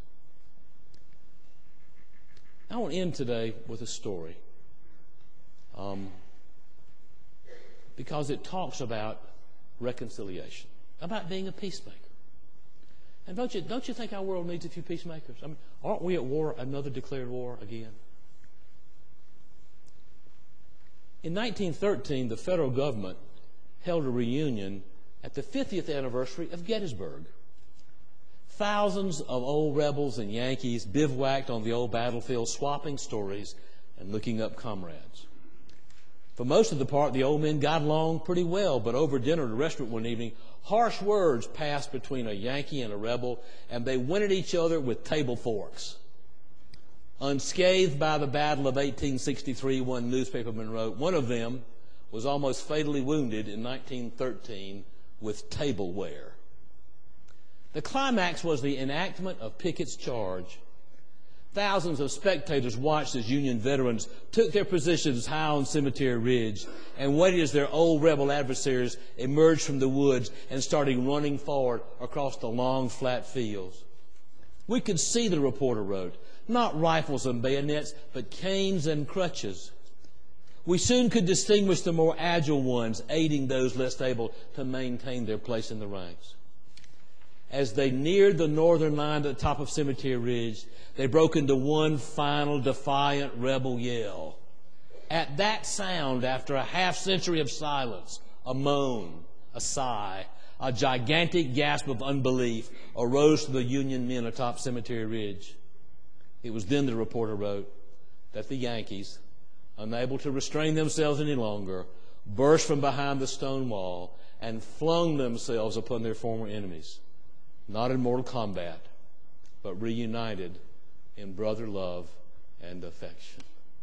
I want to end today with a story um, because it talks about reconciliation, about being a peacemaker. And don't you, don't you think our world needs a few peacemakers? I mean, aren't we at war, another declared war again? In nineteen thirteen, the federal government held a reunion at the fiftieth anniversary of Gettysburg. Thousands of old rebels and Yankees bivouacked on the old battlefield, swapping stories and looking up comrades. For most of the part, the old men got along pretty well, but over dinner at a restaurant one evening, harsh words passed between a Yankee and a rebel, and they went at each other with table forks. Unscathed by the Battle of eighteen sixty-three, one newspaperman wrote, one of them was almost fatally wounded in nineteen thirteen with tableware. The climax was the enactment of Pickett's charge. Thousands of spectators watched as Union veterans took their positions high on Cemetery Ridge and waited as their old rebel adversaries emerged from the woods and started running forward across the long, flat fields. We could see, the reporter wrote, not rifles and bayonets, but canes and crutches. We soon could distinguish the more agile ones, aiding those less able to maintain their place in the ranks. As they neared the northern line at the top of Cemetery Ridge, they broke into one final defiant rebel yell. At that sound, after a half century of silence, a moan, a sigh, a gigantic gasp of unbelief arose from the Union men atop Cemetery Ridge. It was then, the reporter wrote, that the Yankees, unable to restrain themselves any longer, burst from behind the stone wall and flung themselves upon their former enemies. Not in mortal combat, but reunited in brother love and affection.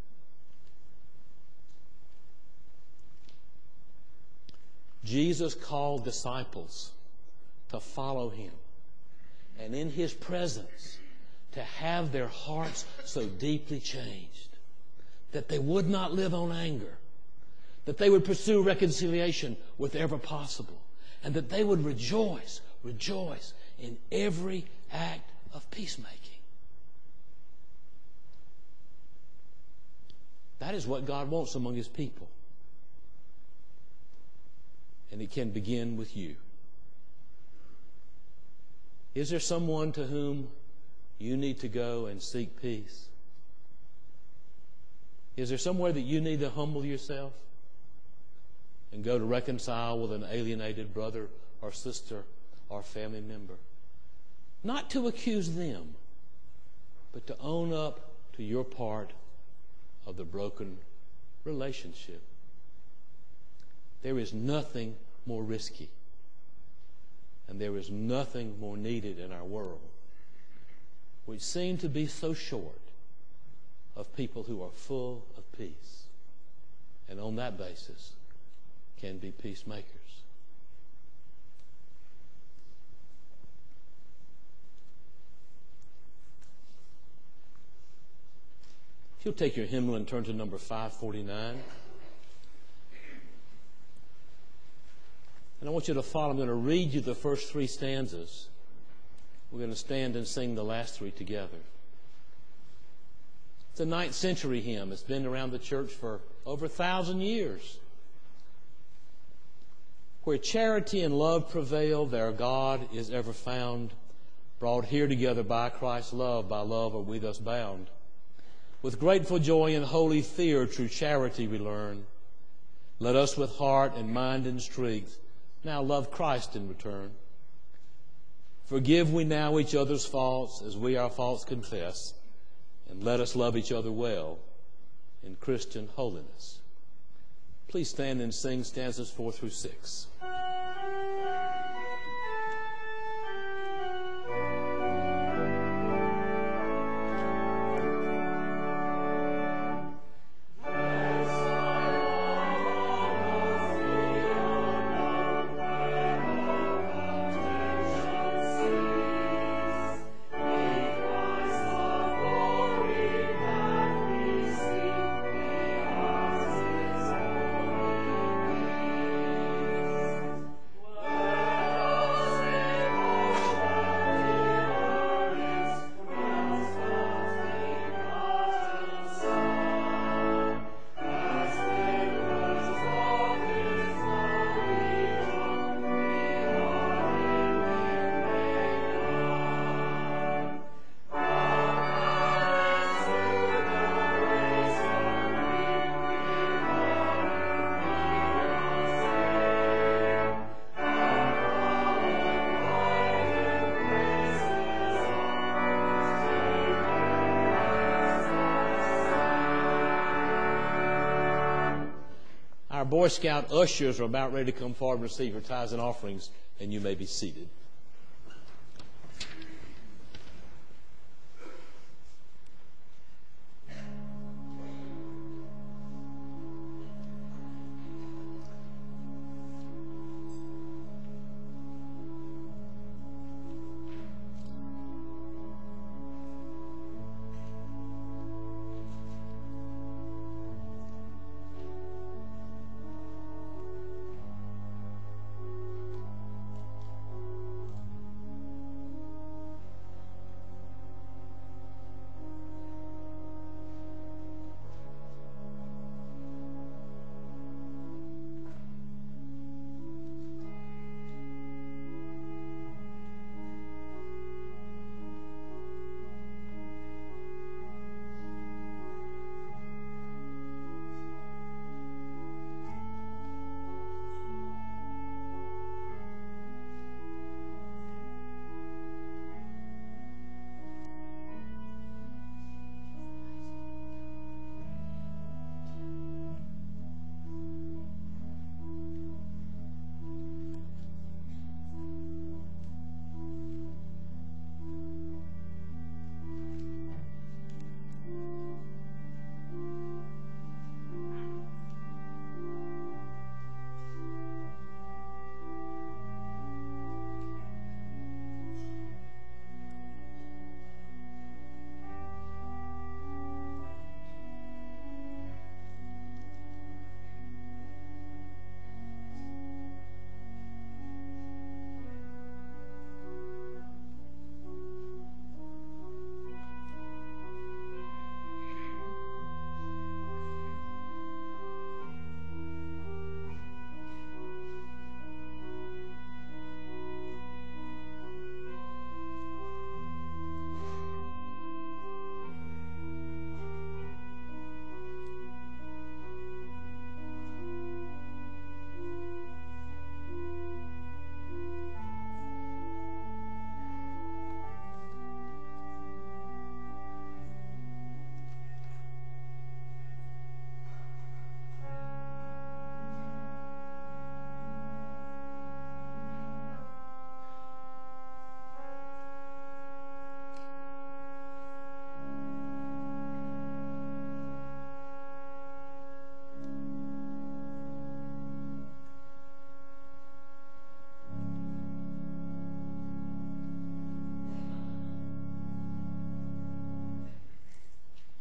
Jesus called disciples to follow him, and in his presence to have their hearts so deeply changed that they would not live on anger, that they would pursue reconciliation wherever possible, and that they would rejoice, rejoice in every act of peacemaking. That is what God wants among his people. And it can begin with you. Is there someone to whom you need to go and seek peace? Is there somewhere that you need to humble yourself and go to reconcile with an alienated brother or sister or family member? Not to accuse them, but to own up to your part of the broken relationship. There is nothing more risky, and there is nothing more needed in our world, which seem to be so short of people who are full of peace, and on that basis can be peacemakers. If you'll take your hymnal and turn to number five forty-nine. And I want you to follow. I'm going to read you the first three stanzas. We're going to stand and sing the last three together. It's a ninth century hymn. It's been around the church for over a thousand years. Where charity and love prevail, there God is ever found. Brought here together by Christ's love, by love are we thus bound. With grateful joy and holy fear, true charity we learn. Let us with heart and mind and strength now love Christ in return. Forgive we now each other's faults as we our faults confess, and let us love each other well in Christian holiness. Please stand and sing stanzas four through six. Our Boy Scout ushers are about ready to come forward and receive your tithes and offerings, and you may be seated.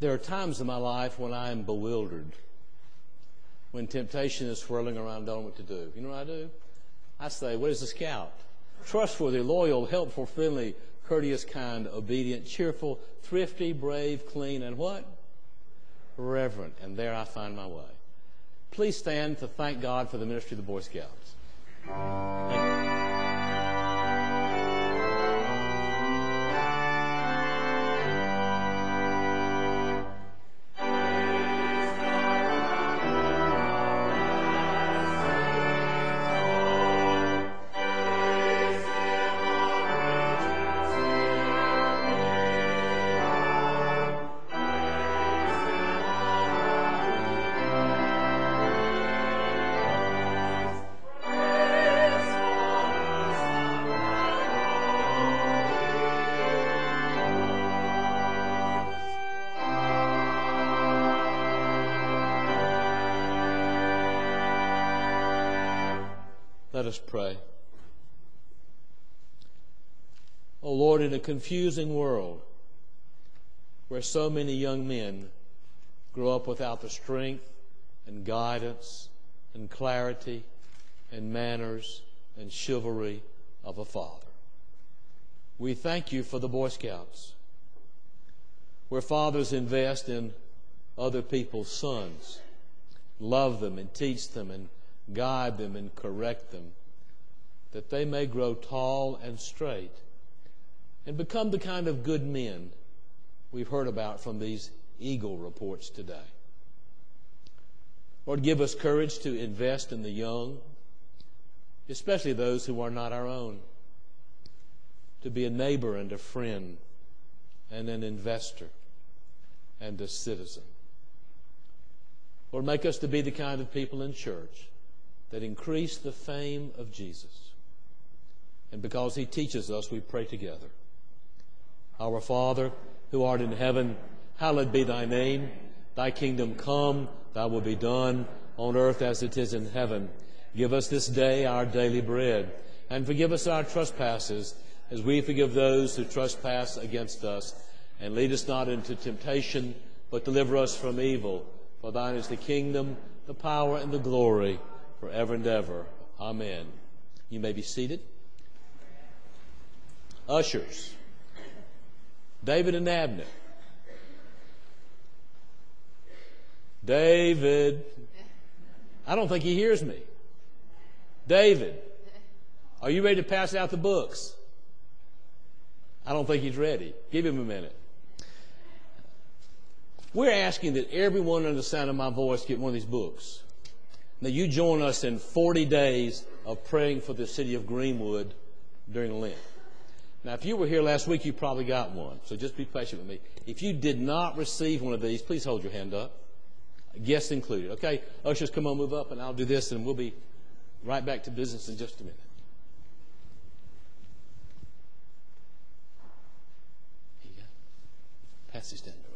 There are times in my life when I am bewildered, when temptation is swirling around, I don't know what to do. You know what I do? I say, what is a scout? Trustworthy, loyal, helpful, friendly, courteous, kind, obedient, cheerful, thrifty, brave, clean, and what? Reverent. And there I find my way. Please stand to thank God for the ministry of the Boy Scouts. Thank you. Let us pray. Oh Lord, in a confusing world where so many young men grow up without the strength and guidance and clarity and manners and chivalry of a father, we thank you for the Boy Scouts, where fathers invest in other people's sons, love them and teach them and guide them and correct them, that they may grow tall and straight and become the kind of good men we've heard about from these Eagle reports today. Lord, give us courage to invest in the young, especially those who are not our own, to be a neighbor and a friend and an investor and a citizen. Lord, make us to be the kind of people in church that increase the fame of Jesus. And because he teaches us, we pray together. Our Father, who art in heaven, hallowed be thy name. Thy kingdom come, thy will be done, on earth as it is in heaven. Give us this day our daily bread, and forgive us our trespasses, as we forgive those who trespass against us. And lead us not into temptation, but deliver us from evil. For thine is the kingdom, the power, and the glory, forever and ever. Amen. You may be seated. Ushers, David and Abner. David. I don't think he hears me. David, are you ready to pass out the books? I don't think he's ready. Give him a minute. We're asking that everyone under the sound of my voice get one of these books. Now, you join us in forty days of praying for the city of Greenwood during Lent. Now, if you were here last week, you probably got one, so just be patient with me. If you did not receive one of these, please hold your hand up, guests included. Okay, ushers, come on, move up, and I'll do this, and we'll be right back to business in just a minute. Here you go. Pass these down the road.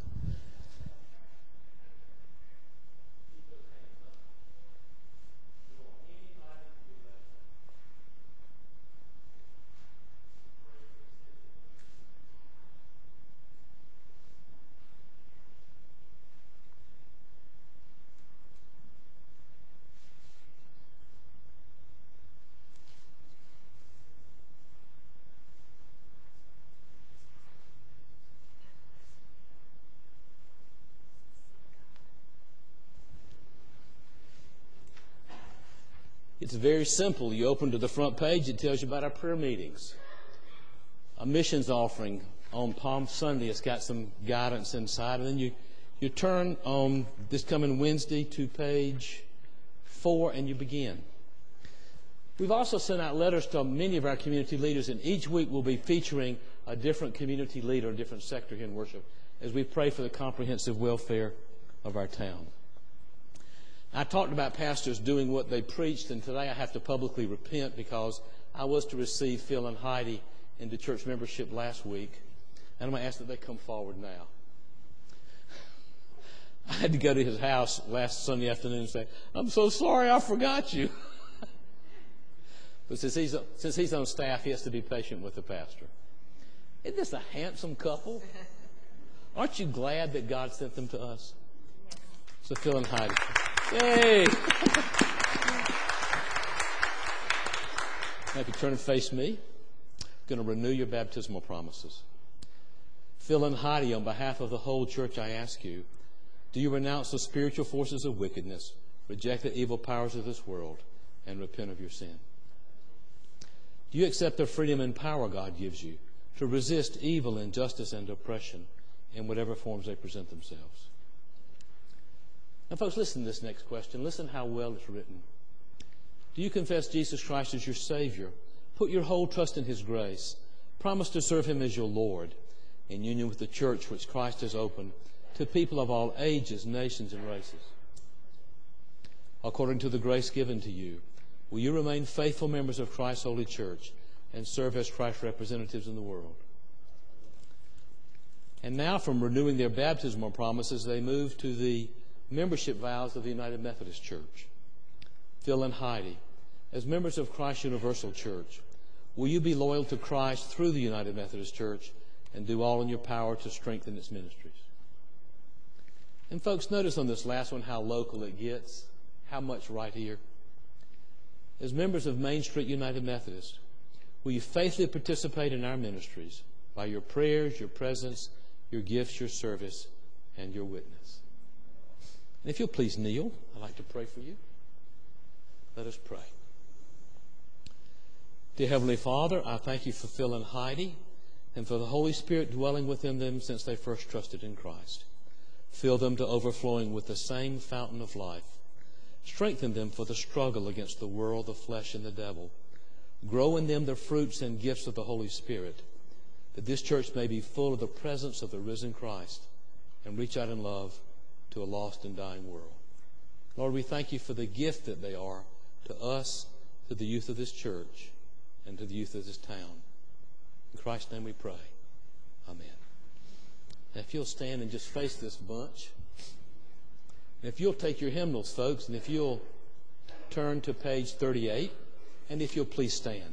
It's very simple. You open to the front page, it tells you about our prayer meetings. A missions offering on Palm Sunday, it's got some guidance inside. And then you, you turn on this coming Wednesday to page four and you begin. We've also sent out letters to many of our community leaders, and each week we'll be featuring a different community leader, a different sector here in worship, as we pray for the comprehensive welfare of our town. I talked about pastors doing what they preached, and today I have to publicly repent because I was to receive Phil and Heidi into church membership last week, and I'm going to ask that they come forward now. I had to go to his house last Sunday afternoon and say, I'm so sorry I forgot you. But since he's, since he's on staff, he has to be patient with the pastor. Isn't this a handsome couple? Aren't you glad that God sent them to us? So Phil and Heidi. Yay! Now, if you turn and face me, I'm going to renew your baptismal promises. Phil and Heidi, on behalf of the whole church, I ask you, do you renounce the spiritual forces of wickedness, reject the evil powers of this world, and repent of your sin? Do you accept the freedom and power God gives you to resist evil, injustice, and oppression in whatever forms they present themselves? Now, folks, listen to this next question. Listen how well it's written. Do you confess Jesus Christ as your Savior? Put your whole trust in His grace. Promise to serve Him as your Lord in union with the church which Christ has opened to people of all ages, nations, and races. According to the grace given to you, will you remain faithful members of Christ's holy church and serve as Christ's representatives in the world? And now, from renewing their baptismal promises, they move to the membership vows of the United Methodist Church. Phil and Heidi, as members of Christ's Universal Church, will you be loyal to Christ through the United Methodist Church and do all in your power to strengthen its ministries? And folks, notice on this last one how local it gets, how much right here. As members of Main Street United Methodist, will you faithfully participate in our ministries by your prayers, your presence, your gifts, your service, and your witness? And if you'll please kneel, I'd like to pray for you. Let us pray. Dear Heavenly Father, I thank you for Phil and Heidi and for the Holy Spirit dwelling within them since they first trusted in Christ. Fill them to overflowing with the same fountain of life. Strengthen them for the struggle against the world, the flesh, and the devil. Grow in them the fruits and gifts of the Holy Spirit, that this church may be full of the presence of the risen Christ and reach out in love to a lost and dying world. Lord, we thank you for the gift that they are to us, to the youth of this church, and to the youth of this town. In Christ's name we pray. Amen. Now, if you'll stand and just face this bunch. And if you'll take your hymnals, folks, and if you'll turn to page thirty-eight, and if you'll please stand.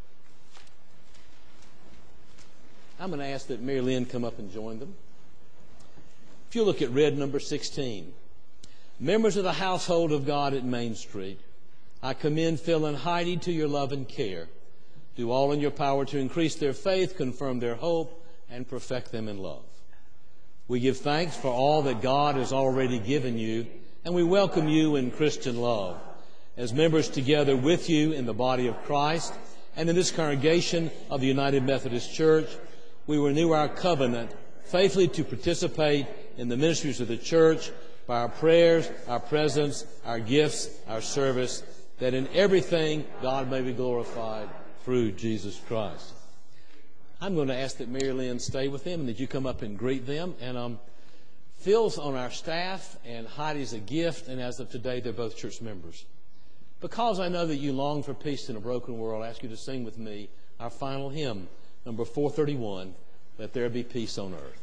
I'm going to ask that Mary Lynn come up and join them. If you look at red number sixteen, members of the household of God at Main Street, I commend Phil and Heidi to your love and care. Do all in your power to increase their faith, confirm their hope, and perfect them in love. We give thanks for all that God has already given you, and we welcome you in Christian love. As members together with you in the body of Christ and in this congregation of the United Methodist Church, we renew our covenant faithfully to participate in the ministries of the church by our prayers, our presence, our gifts, our service, that in everything God may be glorified through Jesus Christ. I'm going to ask that Mary Lynn stay with them and that you come up and greet them. And um, Phil's on our staff and Heidi's a gift, and as of today, they're both church members. Because I know that you long for peace in a broken world, I ask you to sing with me our final hymn, number four thirty-one, Let There Be Peace on Earth.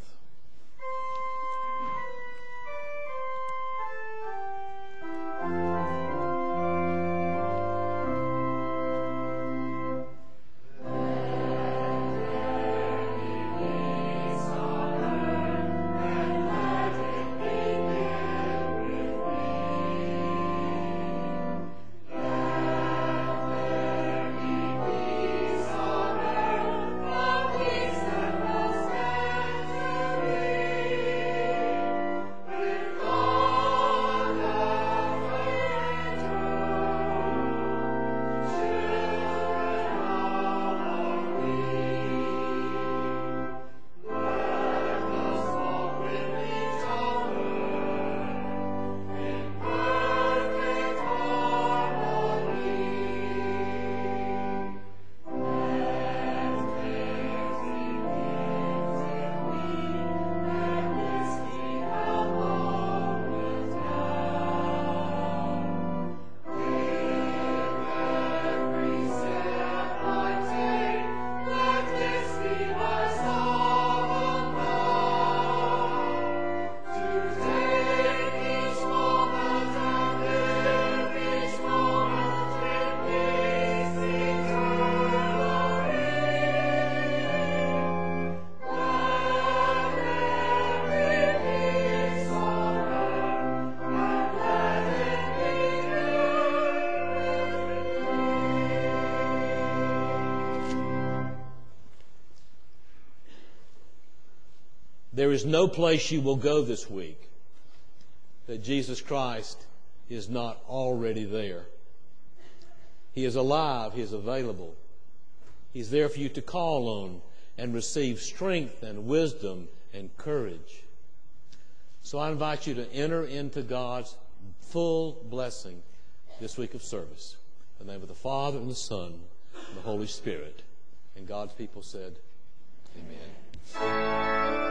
Peace on earth, for peace and prosperity. There is no place you will go this week that Jesus Christ is not already there. He is alive. He is available. He's there for you to call on and receive strength and wisdom and courage. So I invite you to enter into God's full blessing this week of service. In the name of the Father and the Son and the Holy Spirit. And God's people said, Amen.